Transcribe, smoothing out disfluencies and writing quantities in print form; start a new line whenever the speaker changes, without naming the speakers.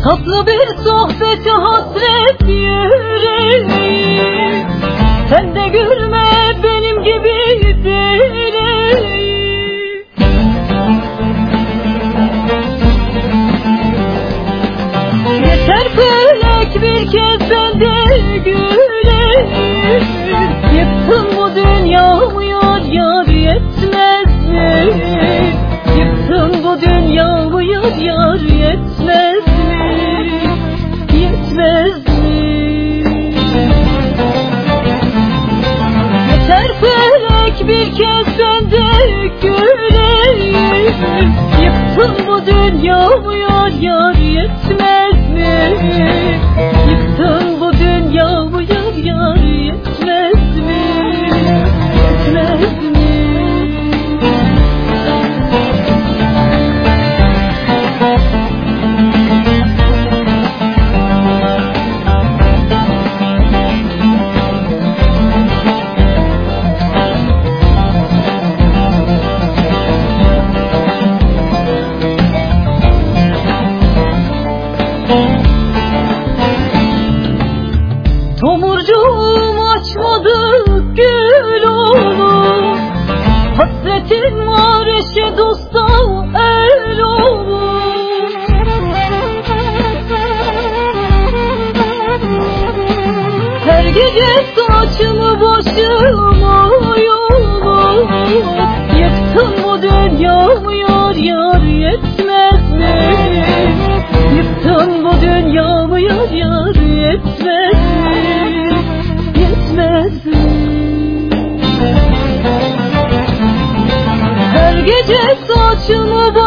Tatlı bir sohbete hasret yüreğim, sen de gülme benim gibi değilim. Yeter felek bir kez ben de güleyim. Yıktın bu dünyamı yar yar yetmez mi? Yıktın bu dünyamı yar yar yetmez mi? Yetmez mi? Yeter felek bir kez ben de güleyim. Yıktın bu dünyamı yar yar yetmez mi? Yıktın bu dünyamı yar yar yetmez mi? Yetmez mi? Tomurcuğum açmadı gül olur, hasretim var eşe dosta el olur. Her gece saçımı başıma yolur. Yıktın bu dünyamı yar yar yetmez mi? Yıktın bu dünyamı yar yar yetmez mi? Yetmez mi? Her gece saçımı